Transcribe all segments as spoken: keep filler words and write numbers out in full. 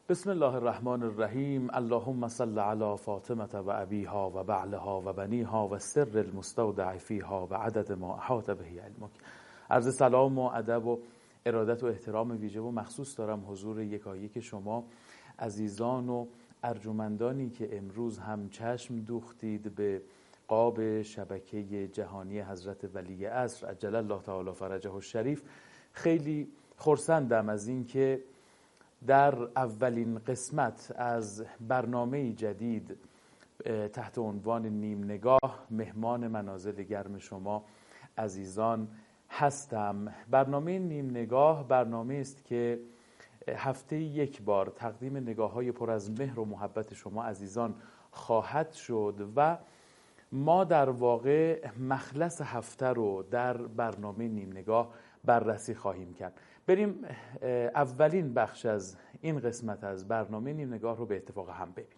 بسم الله الرحمن الرحیم. اللهم صل علی فاطمه و ابیها و بعلها و بنیها و سر المستودع فیها و عدد ما احاط به علمک. عرض سلام و ادب و ارادت و احترام ویژه و مخصوص دارم حضور یکایک شما عزیزان و ارجمندانی که امروز هم چشم دوختید به قاب شبکه جهانی حضرت ولی عصر عجل الله تعالی فرجه الشریف. خیلی خرسندم از این که در اولین قسمت از برنامه جدید تحت عنوان نیم نگاه مهمان منازل گرم شما عزیزان هستم. برنامه نیم نگاه برنامه است که هفته یک بار تقدیم نگاه‌های پر از مهر و محبت شما عزیزان خواهد شد و ما در واقع مخلص هفته رو در برنامه نیم نگاه بررسی خواهیم کرد. بریم اولین بخش از این قسمت از برنامه نیم نگاه رو به اتفاق هم ببینیم.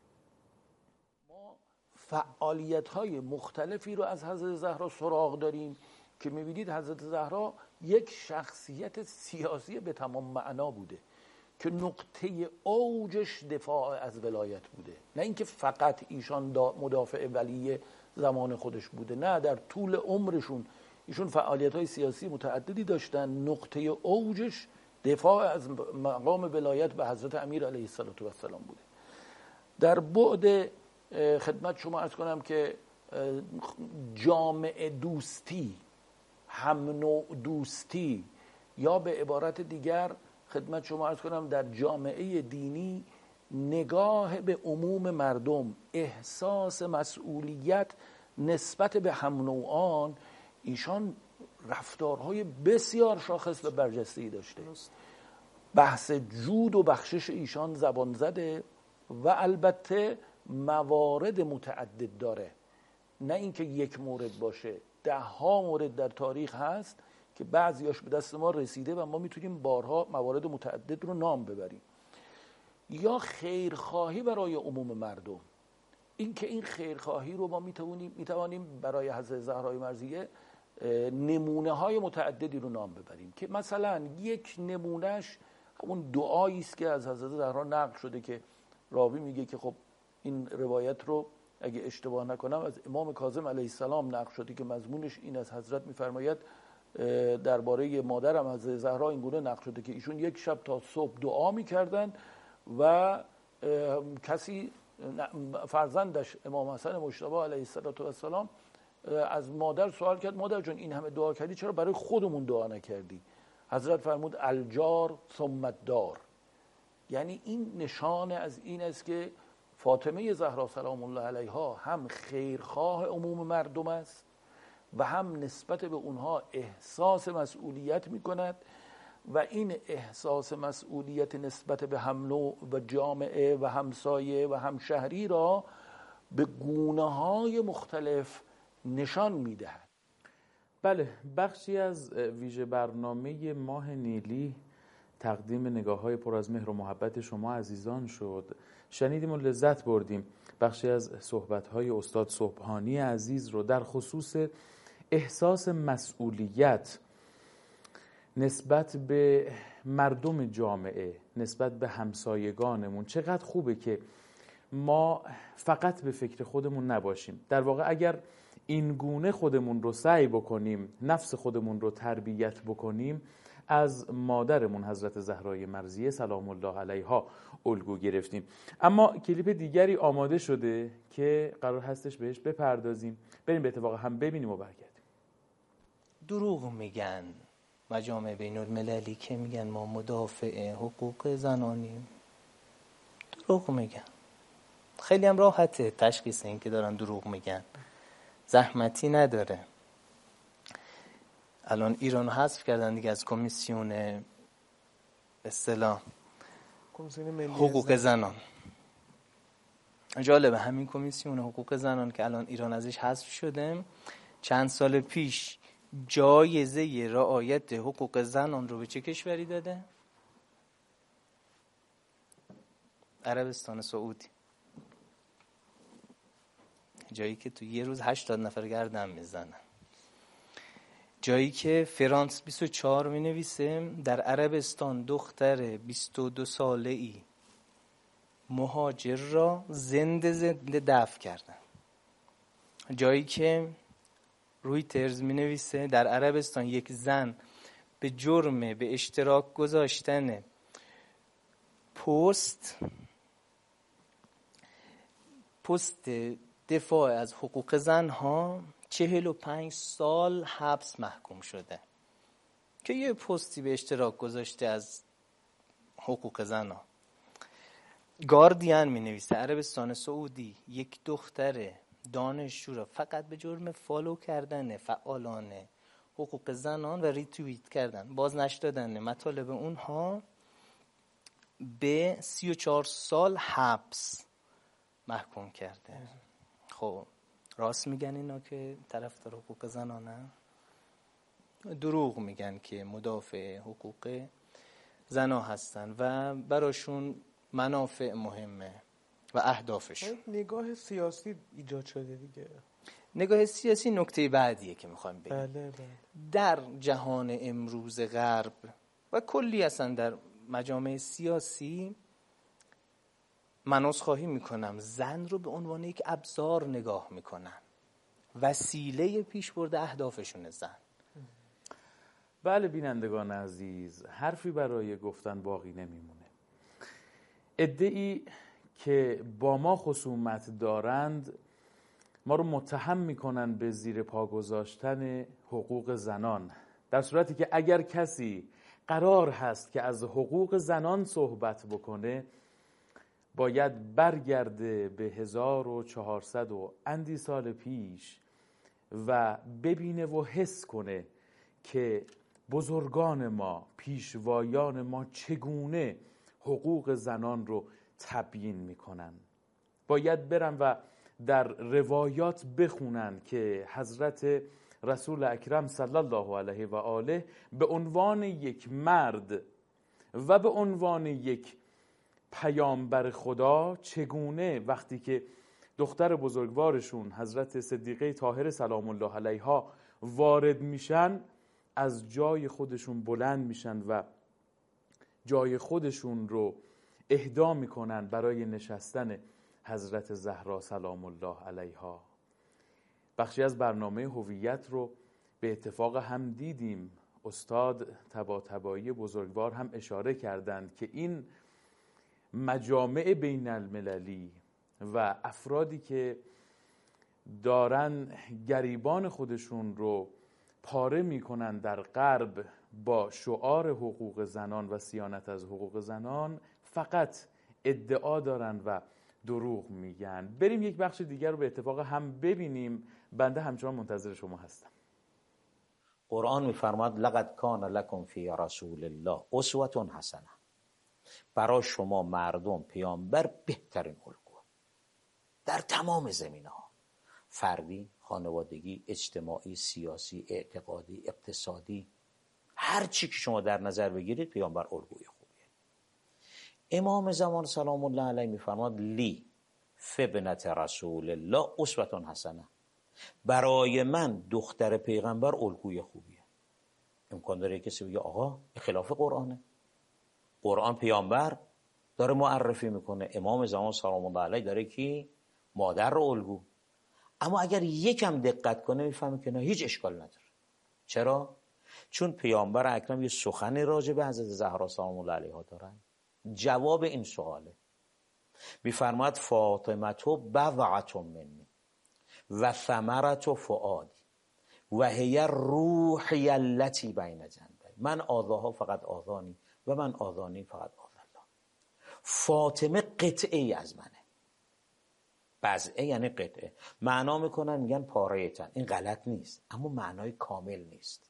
ما فعالیت‌های مختلفی رو از حضرت زهرا سراغ داریم که می‌بینید حضرت زهرا یک شخصیت سیاسی به تمام معنا بوده که نقطه اوجش دفاع از ولایت بوده، نه اینکه فقط ایشان مدافع ولی زمان خودش بوده، نه، در طول عمرشون ایشون فعالیت‌های سیاسی متعددی داشتن. نقطه اوجش دفاع از مقام ولایت به حضرت امیر علیه السلام بوده. در بعد خدمت شما عرض کنم که جامعه دوستی، هم نوع دوستی، یا به عبارت دیگر خدمت شما عرض کنم در جامعه دینی نگاه به عموم مردم، احساس مسئولیت نسبت به هم نوعان، ایشان رفتارهای بسیار شاخص و برجسته‌ای داشته. بحث جود و بخشش ایشان زبان زده و البته موارد متعدد داره، نه اینکه یک مورد باشه، ده ها مورد در تاریخ هست که بعضیاش به دست ما رسیده و ما میتونیم بارها موارد متعدد رو نام ببریم. یا خیرخواهی برای عموم مردم، اینکه این خیرخواهی رو ما میتوانیم میتوانیم برای حضرت زهرای مرضیه نمونه های متعددی رو نام ببریم که مثلا یک نمونهش همون دعایی است که از حضرت زهرا نقل شده که راوی میگه که خب این روایت رو اگه اشتباه نکنم از امام کاظم علیه السلام نقل شده که مضمونش این از حضرت میفرماید درباره مادرم حضرت زهرا این گونه نقل شده که ایشون یک شب تا صبح دعا میکردن و کسی فرزندش امام حسن مجتبی علیه السلام از مادر سوال کرد مادر جان این همه دعا کردی چرا برای خودمون دعا نکردی؟ حضرت فرمود الجار ثم الدار. یعنی این نشانه از این است که فاطمه زهرا سلام الله علیها هم خیرخواه عموم مردم است و هم نسبت به اونها احساس مسئولیت میکند و این احساس مسئولیت نسبت به هم نوع و جامعه و همسایه و همشهری را به گونه‌های مختلف نشان میدهد. بله، بخشی از ویژه برنامه ماه نیلی تقدیم نگاه‌های پر از مهر و محبت شما عزیزان شد. شنیدیم و لذت بردیم بخشی از صحبت‌های استاد سبحانی عزیز رو در خصوص احساس مسئولیت نسبت به مردم جامعه، نسبت به همسایگانمون. چقدر خوبه که ما فقط به فکر خودمون نباشیم. در واقع اگر این گونه خودمون رو سعی بکنیم، نفس خودمون رو تربیت بکنیم، از مادرمون حضرت زهرای مرضیه سلام الله علیها الگو گرفتیم. اما کلیپ دیگری آماده شده که قرار هستش بهش بپردازیم. بریم به اتفاق هم ببینیم و برگردیم. دروغ میگن مجامع بین المللی که میگن ما مدافع حقوق زنانیم. دروغ میگن. خیلی هم راحته تشخیص این که دارن دروغ میگن، زحمتی نداره. الان ایران حذف کردن دیگه از کمیسیون اصطلاح حقوق زنان. جالبه همین کمیسیون حقوق زنان که الان ایران ازش حذف شده، چند سال پیش جایزه رعایت حقوق زنان رو به چه کشوری داده؟ عربستان سعودی. جایی که تو یه روز هشتاد نفر گردن میزنن. جایی که فرانس بیست و چهار می نویسه در عربستان دختر بیست و دو ساله ای مهاجر را زنده زنده دفن کردن. جایی که روی ترز می نویسه در عربستان یک زن به جرم به اشتراک گذاشتن پست پست دفاع از حقوق زنها چهل و پنج سال حبس محکوم شده که یه پستی به اشتراک گذاشته از حقوق زنها. گاردین می نویسه عربستان سعودی یک دختر دانشجو را فقط به جرم فالو کردن فعالان حقوق زنان و ریتوییت کردن، بازنشر دادن مطالب اونها، به سی و چهار سال حبس محکوم کرده. خب راست میگن اینا که طرفدار حقوق زنانه؟ دروغ میگن که مدافع حقوق زنا هستن و براشون منافع مهمه و اهدافشون. نگاه سیاسی ایجاد شده دیگه. نگاه سیاسی نکته بعدیه که میخوایم بگیم. بله بله. در جهان امروز غرب و کلی اصلا در مجامع سیاسی من عذرخواهی میکنم زن رو به عنوان یک ابزار نگاه میکنن، وسیله پیشبرد اهدافشون زن. بله بینندگان عزیز، حرفی برای گفتن باقی نمیمونه. عده‌ای که با ما خصومت دارند ما رو متهم میکنن به زیر پا گذاشتن حقوق زنان، در صورتی که اگر کسی قرار هست که از حقوق زنان صحبت بکنه باید برگرده به هزار و چهارصد و اندی سال پیش و ببینه و حس کنه که بزرگان ما، پیشوایان ما چگونه حقوق زنان رو تبیین میکنن. باید برن و در روایات بخونن که حضرت رسول اکرم صلی الله علیه و آله به عنوان یک مرد و به عنوان یک پیامبر خدا چگونه وقتی که دختر بزرگوارشون حضرت صدیقه طاهره سلام الله علیها وارد میشن از جای خودشون بلند میشن و جای خودشون رو اهدا میکنن برای نشستن حضرت زهرا سلام الله علیها. بخشی از برنامه هویت رو به اتفاق هم دیدیم. استاد طباطبایی بزرگوار هم اشاره کردند که این مجامع بین المللی و افرادی که دارن گریبان خودشون رو پاره میکنن در غرب با شعار حقوق زنان و صیانت از حقوق زنان فقط ادعا دارن و دروغ میگن. بریم یک بخش دیگر رو به اتفاق هم ببینیم. بنده همچنان منتظر شما هستم. قرآن میفرماد لقد کان لکم فی رسول الله اسوة حسنه. برای شما مردم پیامبر بهترین الگو در تمام زمینه‌ها، فردی، خانوادگی، اجتماعی، سیاسی، اعتقادی، اقتصادی، هر چی که شما در نظر بگیرید پیامبر الگوی خوبیه. امام زمان سلام الله علیه میفرماد لی فبنت رسول الله اسوة حسنه. برای من دختر پیغمبر الگوی خوبیه. امکان داره کسی بگه آقا خلاف قرآنه. قرآن پیامبر داره معرفی میکنه، امام زمان سلام الله علیه داره کی مادر رو الگو. اما اگر یکم دقت کنه میفهمه که نه، هیچ اشکال نداره. چرا؟ چون پیامبر اکرم یه سخنی راجع به حضرت زهرا سلام الله علیها دارن. جواب این سواله. میفرماد فاطمه تو بضعة منی و ثمرة فؤادی و هی روحی التی بین جنبی. من آذاها فقط آذانی و من آذانی فقط آذالله. فاطمه قطعه ای از منه. بضعه یعنی قطعه. معنا میکنن میگن پاره تن. این غلط نیست اما معنای کامل نیست.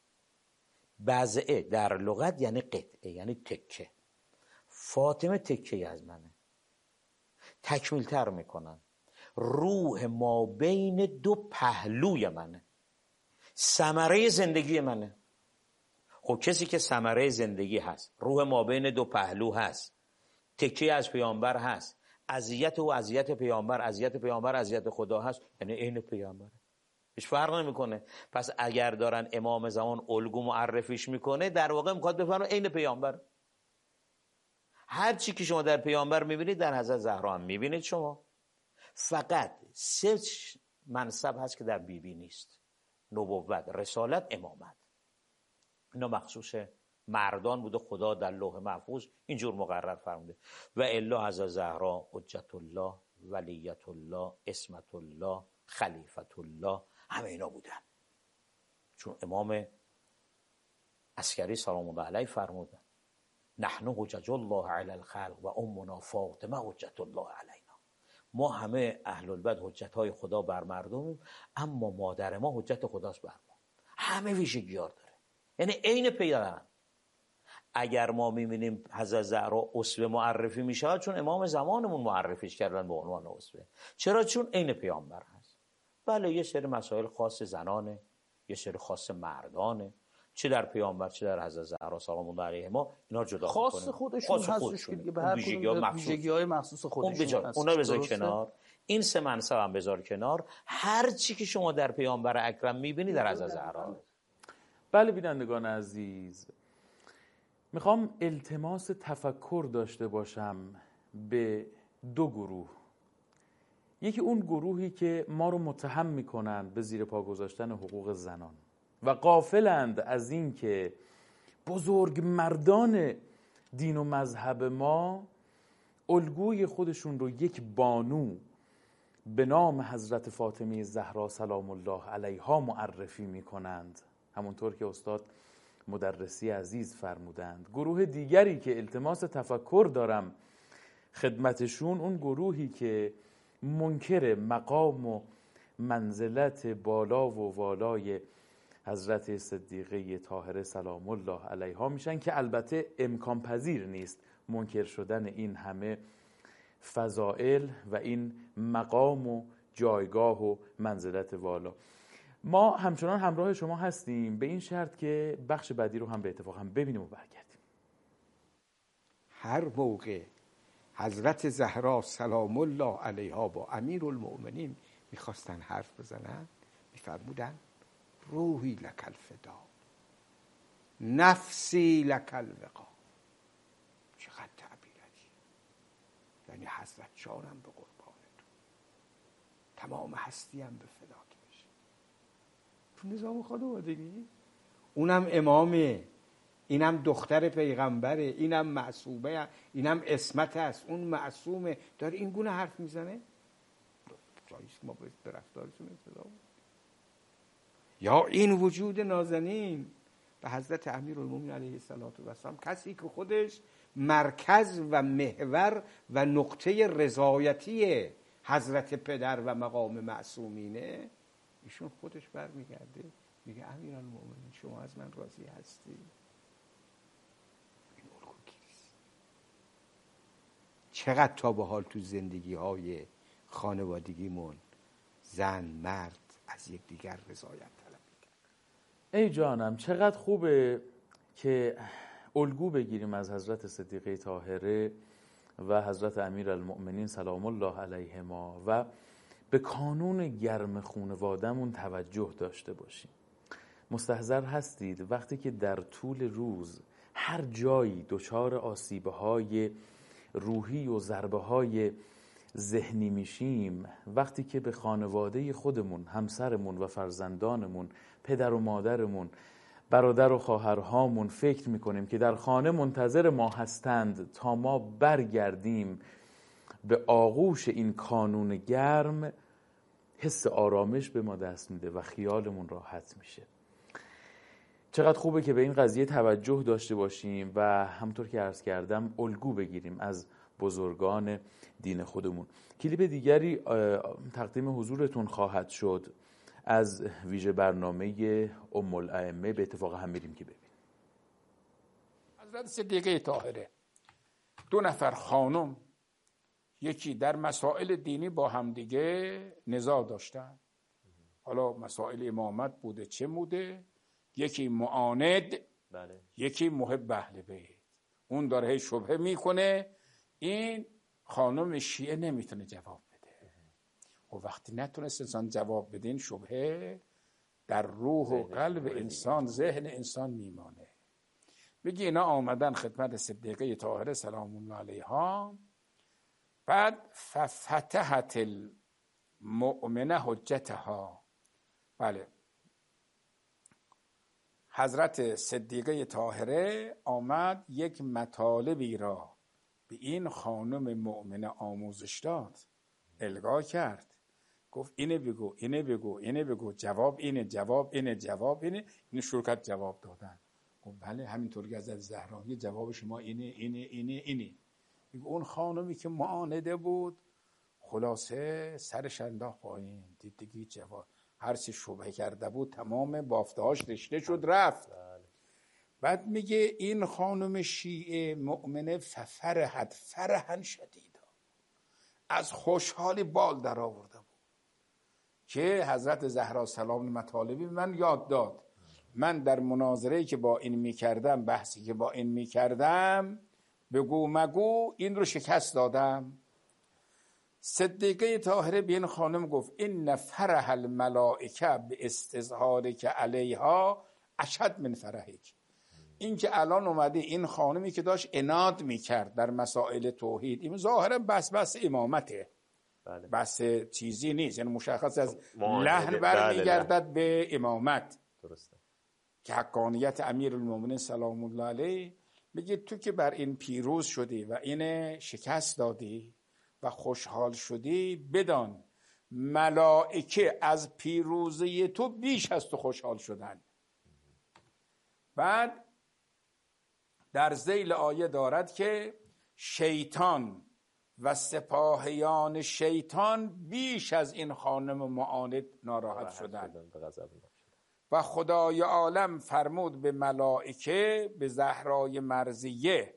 بضعه در لغت یعنی قطعه، یعنی تکه. فاطمه تکه ای از منه. تکمیل تر میکنن. روح ما بین دو پهلوی منه. ثمره زندگی منه. خب کسی که ثمره زندگی هست، روح ما بین دو پهلو هست، تکیه از پیامبر هست، اذیت و اذیت پیامبر، اذیت پیامبر اذیت خدا هست، یعنی عین پیامبره. هیچ فرق نمیکنه. پس اگر دارن امام زمان الگو معرفیش میکنه، در واقع میخواد بفرمایه عین پیامبر. هر چی که شما در پیامبر میبینید در حضرت زهرا هم میبینید. شما فقط سه منصب هست که در بیبی نیست: نبوت، رسالت، امامت. اینا مخصوص مردان بوده، خدا در لوح محفوظ اینجور مقرر فرموده. و الا حضرت زهرا حجت الله، ولیت الله، اسمت الله، خلیفت الله، همه اینا بودن. چون امام عسکری سلام الله علیه فرمودن نحن حجج الله علی الخلق و امنا فاطمه حجت الله علینا. ما همه اهل البیت حجت های خدا بر مردمیم، اما مادر ما حجت خداست بر ما. همه ویژگی‌ها داره، یعنی عین پیامبر. اگر ما می‌بینیم حضرت زهرا اسوه معرفی میشه، چون امام زمانمون معرفیش کردن به عنوان اسوه. چرا؟ چون عین پیامبر هست. بله یه سری مسائل خاص زنانه، یه سری خاص مردانه، چه در پیامبر چه در حضرت زهرا سلام الله علیهما، اینا جدا خاص می‌کنیم. خودشون خاص هستش که به هر کدوم ویژگی‌های مخصوص خودشون هست. اونا بذار کنار، این سه منصب هم بذار کنار. هر چی که شما در پیامبر اکرم می‌بینی در حضرت زهرا. بله بینندگان عزیز، میخوام التماس تفکر داشته باشم به دو گروه. یکی اون گروهی که ما رو متهم میکنن به زیر پا گذاشتن حقوق زنان و غافلند از این که بزرگ مردان دین و مذهب ما الگوی خودشون رو یک بانو به نام حضرت فاطمه زهرا سلام الله علیها معرفی میکنند، همونطور که استاد مدرسی عزیز فرمودند. گروه دیگری که التماس تفکر دارم خدمتشون، اون گروهی که منکر مقام و منزلت بالا و والای حضرت صدیقه طاهره سلام الله علیها میشن، که البته امکان پذیر نیست منکر شدن این همه فضائل و این مقام و جایگاه و منزلت والا. ما همچنان همراه شما هستیم، به این شرط که بخش بعدی رو هم به اتفاق هم ببینیم و برگردیم. هر موقع حضرت زهرا سلام الله علیها با امیرالمؤمنین میخواستن حرف بزنن، میفرمودن روحی لک الفدا، نفسی لک الوقا. چقدر تعبیر عجیب، یعنی حضرت جانم به قربان تو، تمام هستیم به فدا که بشه. تو نظام خانوادگی اونم امامه، اینم دختر پیغمبره، اینم معصومه، اینم اسمت است، اون معصومه، داره این گونه حرف میزنه. جاییست ما به رفتارشون اقتدا بود. یا این وجود نازنین به حضرت امیرالمومنین علیه السلام، کسی که خودش مرکز و محور و نقطه رضایتی حضرت پدر و مقام معصومینه، ایشون خودش برمیگرده میگه امیرالمومنین شما از من راضی هستی؟ چقدر تا به حال تو زندگی های خانوادگیمون زن مرد از یک دیگر رضایت طلب میکنن. ای جانم چقدر خوبه که الگو بگیریم از حضرت صدیقه طاهره و حضرت امیرالمؤمنین سلام الله علیهما و به کانون گرم خانواده‌مون توجه داشته باشیم. مستحضر هستید وقتی که در طول روز هر جایی دچار آسیب‌های روحی و ضربه‌های ذهنی میشیم، وقتی که به خانواده خودمون، همسرمون و فرزندانمون، پدر و مادرمون، برادر و خواهرهامون فکر میکنیم که در خانه منتظر ما هستند تا ما برگردیم به آغوش این کانون گرم، حس آرامش به ما دست میده و خیالمون راحت میشه. چقدر خوبه که به این قضیه توجه داشته باشیم و همطور که عرض کردم الگو بگیریم از بزرگان دین خودمون. کلیپ دیگری تقدیم حضورتون خواهد شد از ویژه برنامه ام الائمه، به اتفاق هم میریم که ببینیم. حضرت صدیقه طاهره دو نفر خانم، یکی در مسائل دینی با همدیگه نزاع داشتن، حالا مسائل امامت بوده چه بوده، یکی معاند بله. یکی محب اهل بیت. اون داره هی شبهه میکنه، این خانم شیعه نمیتونه جواب بده. و وقتی نتونست انسان جواب بده، این شبهه در روح و قلب انسان، ذهن انسان میمانه. میگه اینا آمدن خدمت صدیقه طاهره سلام الله علیها، بعد ففتحت المؤمنه حجتها. بله، حضرت صدیقه طاهره آمد یک مطالبی را به این خانم مؤمنه آموزش داد، القا کرد، گفت اینه بگو اینه بگو اینه بگو، جواب اینه جواب اینه جواب اینه. این شرکت جواب دادن. گفت بله همینطور که حضرت زهرا میگه جواب شما اینه اینه اینه اینه. میگه اون خانمی که معانده بود خلاصه سرش انداخت پایین، دید دیگه جواب هر چی شبهه کرده بود تمام بافتهاش رشته شد رفت. بعد میگه این خانم شیعه مؤمنه ففرحت فرحا شدیدا، از خوشحالی بال در آورده بود که حضرت زهرا سلام مطالبی من یاد داد. من در مناظره‌ای که با این میکردم، بحثی که با این میکردم، بگو مگو این رو شکست دادم. صدیقه طاهره به این خانم گفت این فرح الملائکه به استظهار که علیها اشد من فرحک. این که الان اومده این خانمی که داشت عناد میکرد در مسائل توحید، این ظاهرا بس بس امامته، بله. بس چیزی نیست، یعنی مشخص از معاهده. لحن برمیگردد بله. به امامت، درسته، که حقانیت امیر المومنین سلام الله علیه. میگه تو که بر این پیروز شدی و این شکست دادی و خوشحال شدی، بدان ملائکه از پیروزی تو بیش از تو خوشحال شدن. بعد در ذیل آیه دارد که شیطان و سپاهیان شیطان بیش از این خانم معاند ناراحت شدند و خدای عالم فرمود به ملائکه به زهرای مرضیه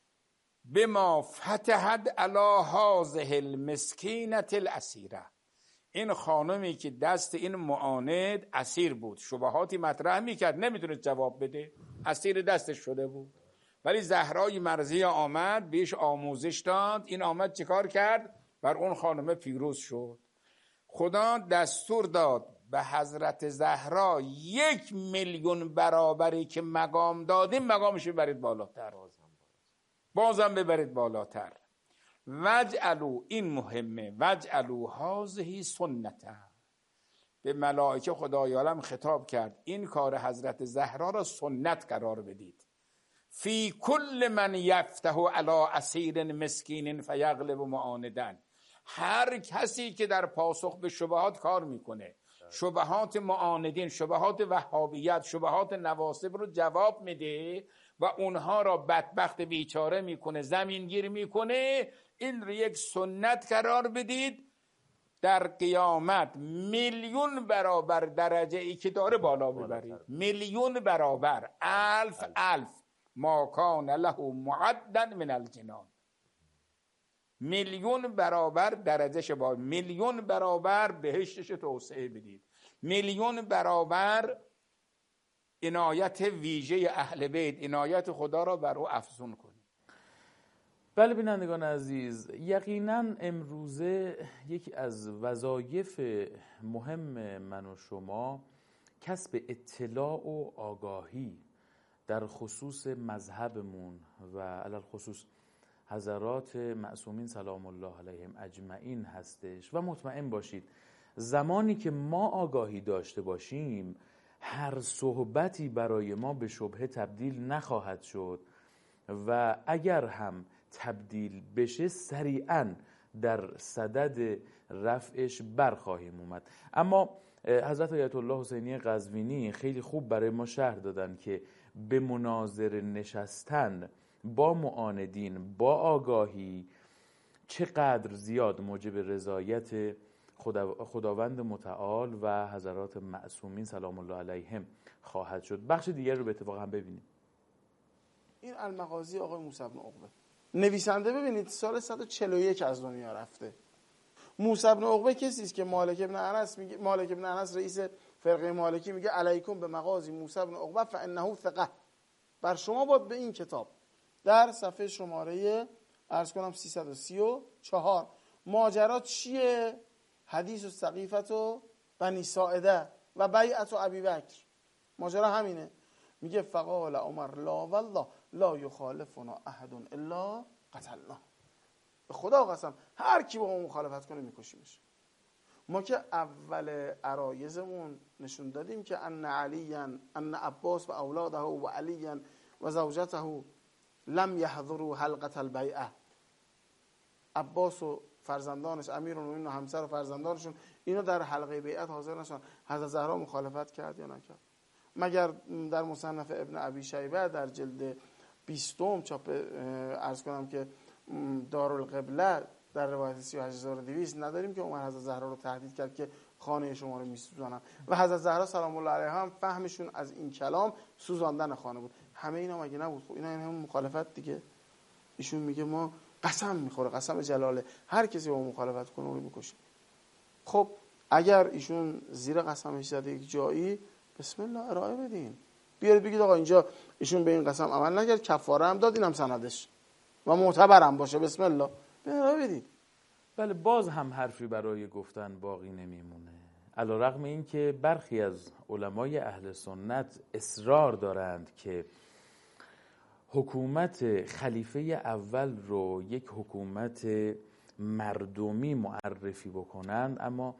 بما فتحت علی هذه المسکینة الاسیره. این خانمی که دست این معاند اسیر بود، شبهاتی مطرح میکرد، نمیتونست جواب بده، اسیر دستش شده بود، ولی زهرای مرضیه آمد بهش آموزش داد. این آمد چیکار کرد؟ بر اون خانم پیروز شد. خدا دستور داد به حضرت زهرا یک میلیون برابری که مقام دادیم مقامش ببرید بالاتر، بازم ببرید بالاتر. وجعلو، این مهمه، وجعلو هذه سنته. به ملائکه خدای عالم خطاب کرد این کار حضرت زهرا را سنت قرار بدید. فی کل من یفتح علی اسیر مسکین فیغلب معاندن. هر کسی که در پاسخ به شبهات کار میکنه، شبهات معاندین، شبهات وهابیت، شبهات نواصب رو جواب میده و اونها را بدبخت بیچاره میکنه، زمینگیر میکنه، این رو یک سنت قرار بدید. در قیامت میلیون برابر درجه ای که داره بالا ببرید، میلیون برابر، الف الف ما کان له معدا من الجنان. میلیون برابر درجهش با میلیون برابر بهشتش توسعه بدید، میلیون برابر عنایت ویژه اهل بیت، عنایت خدا را بر او افزون کنید. بله بینندگان عزیز، یقینا امروزه یکی از وظایف مهم من و شما کسب اطلاع و آگاهی در خصوص مذهبمون و علل خصوص حضرات معصومین سلام الله علیهم اجمعین هستش. و مطمئن باشید زمانی که ما آگاهی داشته باشیم هر صحبتی برای ما به شبهه تبدیل نخواهد شد و اگر هم تبدیل بشه سریعا در صدد رفعش برخواهیم اومد. اما حضرت آیت الله حسینی قزوینی خیلی خوب برای ما شرح دادن که به مناظره نشستن با معاندین با آگاهی چقدر زیاد موجب رضایت خدا خداوند متعال و حضرات معصومین سلام الله علیهم خواهد شد. بخش دیگر رو به اتفاق هم ببینیم. این المغازی آقای موسی بن عقبه، نویسنده ببینید سال صد و چهل و یک از دنیا رفته. موسی بن عقبه کسی است که مالک ابن انس میگه، مالک ابن انس رئیس فرقه مالکی میگه علیکم به مغازی موسی بن عقبه فانه ثقه، بر شما باد به این کتاب. در صفحه شماره عرض کنم سیصد و سی و چهار ماجرا چیه؟ حدیث و سقیفت و بنی ساعده و بیعت و ابی بکر، ماجرا همینه. میگه فقال عمر لا والله لا یخالفنا احد الا قتلنا، به خدا قسم هر کی با ما مخالفت کنه میکشیمش. ما که اول عرایزمون نشون دادیم که ان علی ان عباس و اولاده و علی و زوجته لم یحضروا حلقه البیعه، عباس و فرزندانش، امیرالمومنین و همسر و فرزندانشون، اینا در حلقه بیعت حاضر نشدن. حضرت زهرا مخالفت کرد یا نکرد؟ مگر در مصنف ابن ابی شیبه در جلد بیستم چاپ عرض کنم که دارالقبله در روایت سی و هشت هزار و دویست نداریم که عمر حضرت زهرا رو تهدید کرد که خانه شما رو میسوزانم و حضرت زهرا سلام الله علیها هم فهمشون از این کلام سوزاندن خانه بود. همه اینا مگه نبود؟ خب اینا این هم مخالفت دیگه. ایشون میگه ما قسم میخوره، قسم جلاله، هر کسی با مخالفت کنه اون رو میکشیم. خب اگر ایشون زیر قسمش زده یک جایی، بسم الله ارائه بدین، بیارید بگید آقا اینجا ایشون به این قسم عمل نکرد، کفاره هم داد، اینم سندش و معتبرم باشه، بسم الله ارائه بدید. بله، باز هم حرفی برای گفتن باقی نمیمونه. علیرغم این که برخی از علمای اهل سنت اصرار دارند که حکومت خلیفه اول رو یک حکومت مردمی معرفی بکنند، اما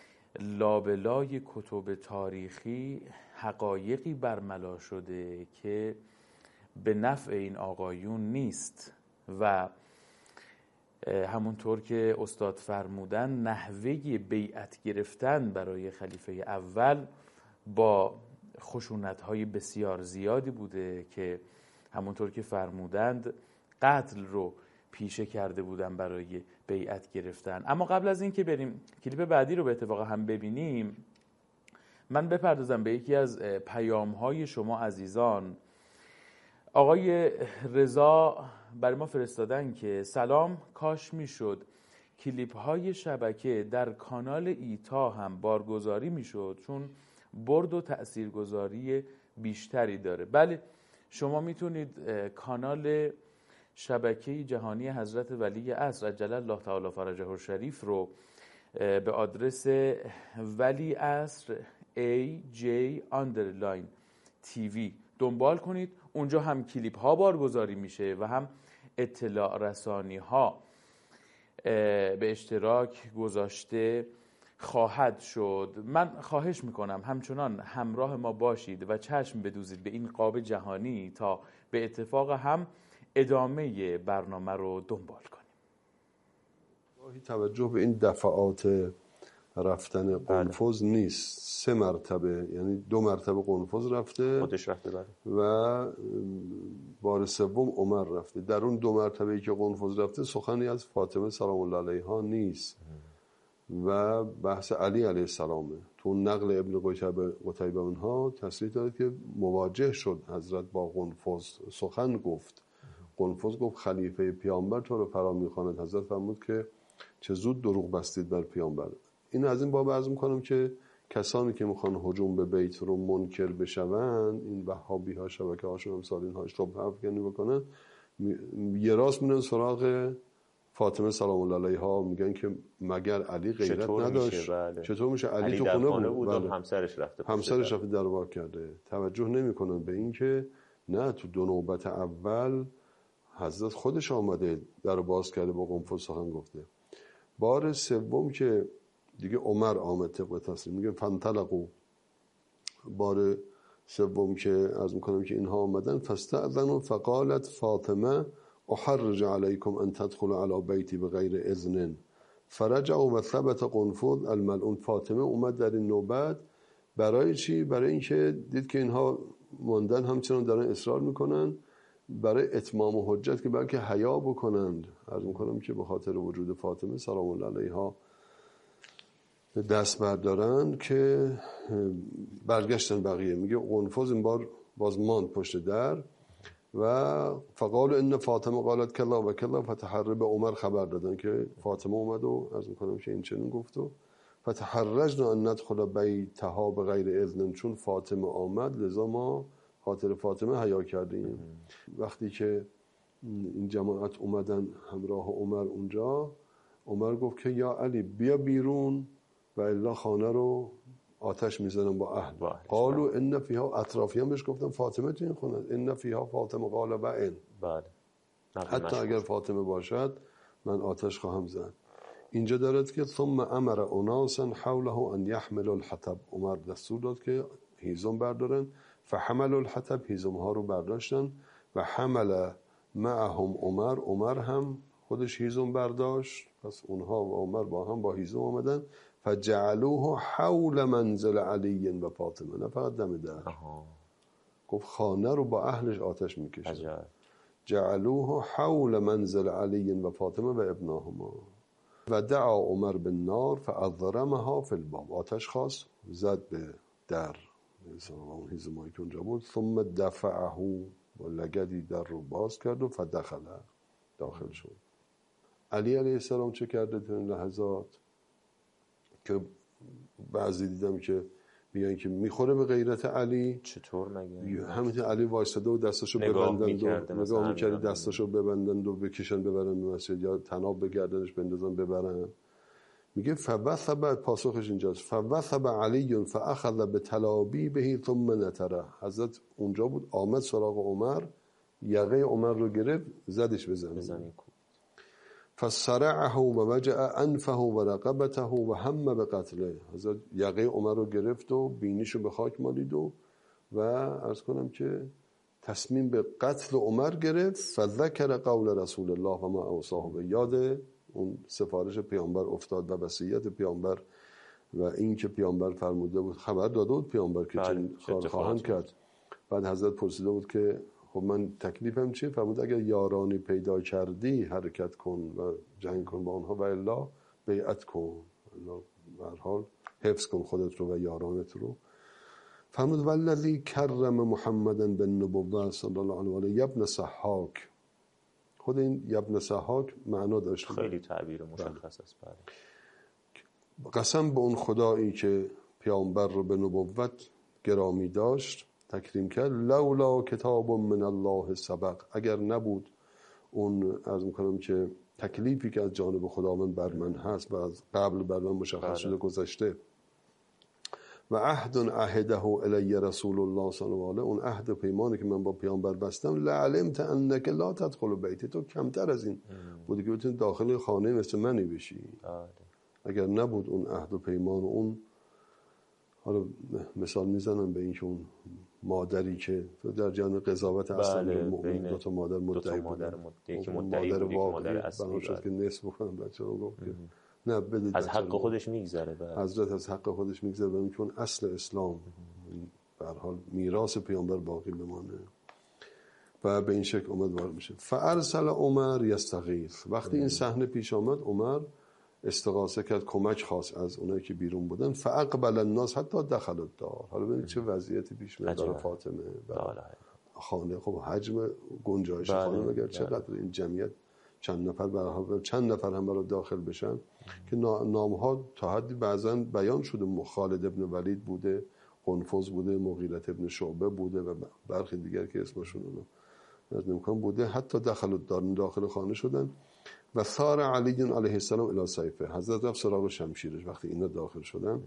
لابلای کتب تاریخی حقایقی برملا شده که به نفع این آقایون نیست و همونطور که استاد فرمودن نحوه بیعت گرفتن برای خلیفه اول با خشونت‌های بسیار زیادی بوده که همونطور که فرمودند قتل رو پیشه کرده بودن برای بیعت گرفتن. اما قبل از این که بریم کلیپ بعدی رو به اتفاق هم ببینیم، من بپردازم به یکی از پیام‌های شما عزیزان. آقای رضا برای ما فرستادن که سلام، کاش میشد کلیپ های شبکه در کانال ایتا هم بارگذاری میشد، چون برد و تاثیرگذاری بیشتری داره. بله، شما میتونید کانال شبکه جهانی حضرت ولی عصر عجل الله تعالی فرجه الشریف رو به آدرس ولی عصر ای جی underline تی وی دنبال کنید. اونجا هم کلیپ ها بارگذاری میشه و هم اطلاع رسانی ها به اشتراک گذاشته خواهد شد. من خواهش میکنم همچنان همراه ما باشید و چشم بدوزید به این قاب جهانی تا به اتفاق هم ادامه برنامه رو دنبال کنیم. توجه به این دفعات رفتن قنفذ نیست، سه مرتبه، یعنی دو مرتبه قنفذ رفته خودش رفته بله. و بار سوم عمر رفته. در اون دو مرتبه ای که قنفذ رفته سخنی از فاطمه سلام الله علیها نیست و بحث علی علیه السلامه. تو نقل ابن قتیبه قتیبه اونها تصریح داره که مواجه شد حضرت با قنفذ، سخن گفت. قنفذ گفت خلیفه پیامبر تو رو فرا میخواند. حضرت فرمود که چه زود دروغ بستید بر پیامبر. این از این باب عرض میکنم که کسانی که میخوان هجوم به بیت رو منکر بشوند، این وهابی ها شبکه هاشون امثال اینها شبهه افکنی بکنن، یه راست میرن سراغ فاطمه سلام الله علیها، میگن که مگر علی غیرت نداشت؟ بله. چطور میشه علی, علی تو خونه بود, بود بله. همسرش رفته همسرش رفته دربار کرده. توجه نمیکنن به این که نه، تو دو نوبت اول حضرت خودش آمده در باز کرده با قنفذ سخن گفته. بار سوم که دیگه عمر آمد طبق تصریح، میگه فانطلقوا. بار سوم که عرض میکنم که اینها آمدن، فاستأذنوا فقالت فاطمه احرج علیکم ان تدخلوا علی بیتی بغیر اذن فرجعوا و ثبت قنفذ الملعون. فاطمه اومد در این نوبت برای چی؟ برای اینکه دید که اینها ماندن همچنان دارن اصرار میکنن، برای اتمام و حجت که بلکه حیا بکنند. عرض میکنم که به خاطر وجود فاطمه سلام الله علیها دست بردارن که برگشتن بقیه. میگه قنفذ این بار باز ماند پشت در و فقالوا ان فاطمه قالت کلا و کلا فتحرج. به عمر خبر دادن که فاطمه اومد و عرض میکنم که این چنین گفت و فتحرجنا ان ندخل بیتها بغیر اذن. چون فاطمه آمد لذا ما خاطر فاطمه حیا کردیم. وقتی که این جماعت اومدن همراه عمر اونجا، عمر گفت که یا علی بیا بیرون و الا خانه رو آتش میزنن با اهل. با اهلش. قالو ان فیها، اطرافیان بهش گفتن فاطمه تو این خونه، ان فیها فاطمه قال و ان، بله. حتی اگر فاطمه باشد من آتش خواهم زد. اینجا دارد که ثم امر اناسا حوله ان يحملوا الحطب، عمر دستور داد که هیزم بردارن، فحملوا الحطب، هیزم ها رو برداشتن، و حمل معهم عمر، عمر هم خودش هیزم برداشت، پس اونها و عمر با هم با هیزم آمدن، فجعلوه حول منزل علی و فاطمه، نه فقط دم در، گفت خانه رو با اهلش آتش میکشن، جعلوه حول منزل علی و فاطمه و ابناهما و دعا عمر بالنار فاضرمها فی الباب، آتش خواست زد به در اون هیزمایی که اونجا بود، ثم دفعه، با لگدی در رو باز کرد و فدخل، داخل شد. علی علیه السلام چه کرده تو این لحظات که بعضی دیدم که میگن که میخوره به غیرت علی؟ چطور مگه؟ همینطور علی وایساده و دستشو ببندند و نگاه میکردی دستشو ببندند و بکشن ببرن به مسجد، یا تناب بگردنش بندازن ببرن. میگه فوثب، پاسخش اینجاست، فوثب علی فاخذ بتلابیبه ثم نتره، حضرت اونجا بود آمد سراغ عمر، یقه عمر رو گرفت زدش بزنه، فصرعه و وجع انفه و رقبته و هم به قتله، حضرت یقه عمر رو گرفت و بینیشو به خاک مالید و و عرض کنم که تصمیم به قتل عمر گرفت. فذکر قول رسول الله و ما اوصاه به، یاد اون سفارش پیامبر افتاد و وصیت پیامبر و این که پیامبر فرموده بود، خبر داده بود پیامبر که چنین کار خواهند کرد. بعد حضرت پرسیده بود که خب من تکلیفم چیه؟ فرمود اگر یارانی پیدا کردی حرکت کن و جنگ کن با آنها، و الا بیعت کن، به هر حال حفظ کن خودت رو و یارانت رو. فرمود والذی کرم محمدا بالنبوة صلی الله علیه و آله یبن صحاک، خود این یبن صحاک معنا داشت، خیلی تعبیر مشخص است. قسم به اون خدایی که پیامبر رو به نبوت گرامی داشت تکریم کرد، لولا کتاب من الله سبق، اگر نبود اون عرض میکنم که تکلیفی که از جانب خداوند بر من هست و از قبل بر من مشخص شده گذشته، و عهد عهده الی رسول الله صلی الله علیه، اون عهد و پیمانی که من با پیامبر بستم، لعلمت انک لا تدخل بیتی، تو کمتر از این بودی که بتونی داخل خانه مثل منی بشی. اگر نبود اون عهد و پیمان و اون، حالا مثال میزنم به این که اون مادری که در جان قضاوت اصلا مؤمن دو تا مادر مدعی بودن، یکی مدعی مادر واقعی مادر اصلی شد که نصف بکنم بچه رو گفت که نه بدید از حق خودش میگذره، حضرت از حق خودش میگذره، برای چون اصل اسلام به هر حال میراث پیامبر باقی بمانه و به این شکل اومد وارد میشه. فارسل عمر یستغیث، وقتی این صحنه پیش آمد عمر استغاثه کرد، کمک خواست از اونایی که بیرون بودن. فاقبل الناس حتی دخل الدار، حالا ببینید چه وضعیتی پیش میاد برای فاطمه خانه. خب حجم گنجایش خانه اگر چقدر این جمعیت چند نفر برای چند نفر هم برای داخل بشن که نام ها تا حدی بعضا بیان شده، خالد ابن ولید بوده، قنفذ بوده، مغیرة ابن شعبه بوده و برخی دیگر که اسمشون رو از نمیکنم بوده. حتی داخل الدار، داخل خانه شدن. و ثار علی علیه السلام الی سیفه، حضرت رفت سراغ شمشیرش وقتی اینا داخل شدن.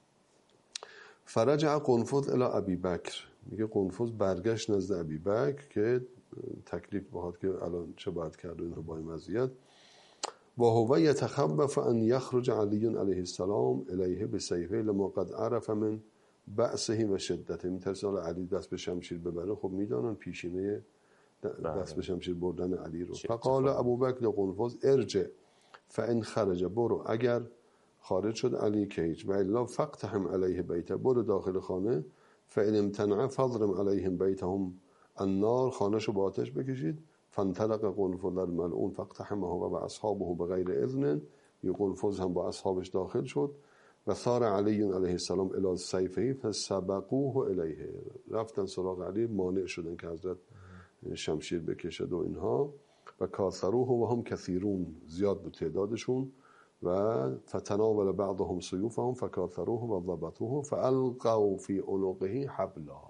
فرجع قنفذ الی ابی بکر، میگه قنفذ برگشت نزد ابی بکر که تکلیف بهاد که الان چه باید کرد و اینها با این وضعیت. و هو یتخوف ان یخرج علی علیه السلام الیه بسیفه لما قد عرف من بأسه و شدته، میترسه علی دست به شمشیر ببره، خب میدانن پیشینه دست به شمشیر بردن علی رو. فقال ابوبکر لقنفذ ارجع فان خرج، برو اگر خارج شد علی کیج، و الا فقتهم علیه بیته، برو داخل خانه، فان امتنع فضرم علیهم بیتهم النار، خانهشو با آتش بکشید. فانطلق قنفذ الملعون فاقتحمه و اصحابه بغیر اذن، یه قنفذ هم با اصحابش داخل شد. و ثار علی علیه السلام الی سیفه فسبقوه الیه، رفتن سراغ علی، مانع شدن که حضرت شمشیر بکشد و اینها. و کاثروه و هم کثیرون، زیاد بود تعدادشون. و فتناول بعضهم سیوفهم فکاثروه و ضبطوه فالقوا فی عنقه حبلا،